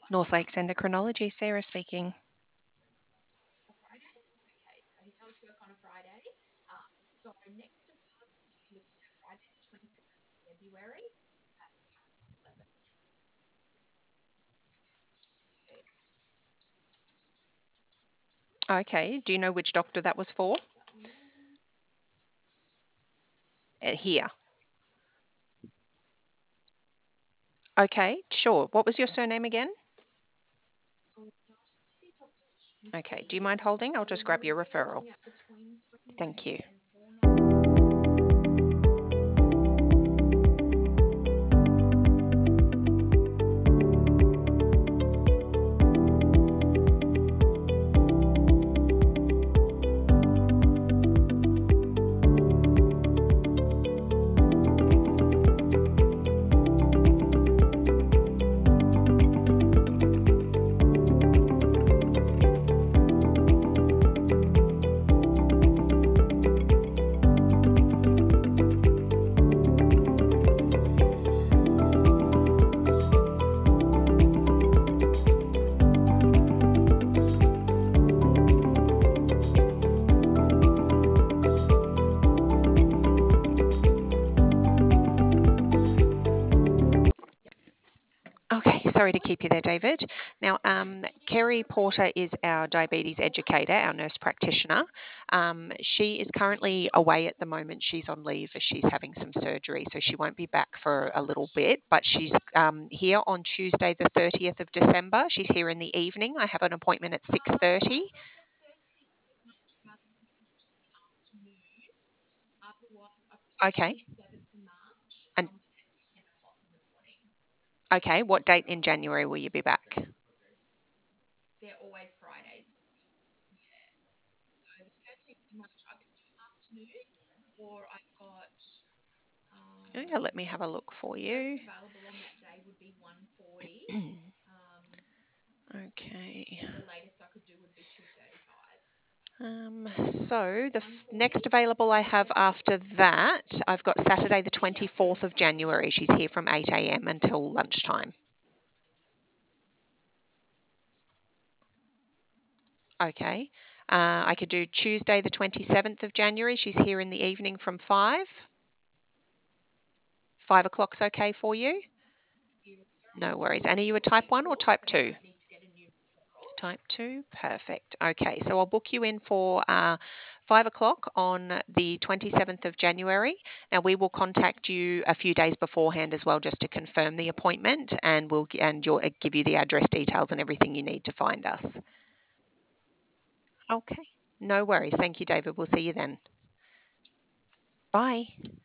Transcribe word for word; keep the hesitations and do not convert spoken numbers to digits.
North Lakes Endocrinology, Sarah speaking. Okay, do you know which doctor that was for? Uh, here. Okay, sure. What was your surname again? Okay, do you mind holding? I'll just grab your referral. Thank you. Okay, sorry to keep you there, David. Now, um, Kerry Porter is our diabetes educator, our nurse practitioner. Um, she is currently away at the moment. She's on leave as she's having some surgery, so she won't be back for a little bit. But she's um, here on Tuesday, the thirtieth of December. She's here in the evening. I have an appointment at six thirty. Okay. And okay, what date in January will you be back? Yeah, let me have a look for you. Okay. Um, so the f- next available I have after that, I've got Saturday the twenty-fourth of January. She's here from eight a m until lunchtime. Okay. Uh, I could do Tuesday the twenty-seventh of January. She's here in the evening from five. Five o'clock's okay for you? No worries. And are you a type one or type two? Type two, perfect. Okay, so I'll book you in for uh, five o'clock on the twenty-seventh of January. Now we will contact you a few days beforehand as well, just to confirm the appointment, and we'll and you'll uh, give you the address details and everything you need to find us. Okay, no worries. Thank you, David. We'll see you then. Bye.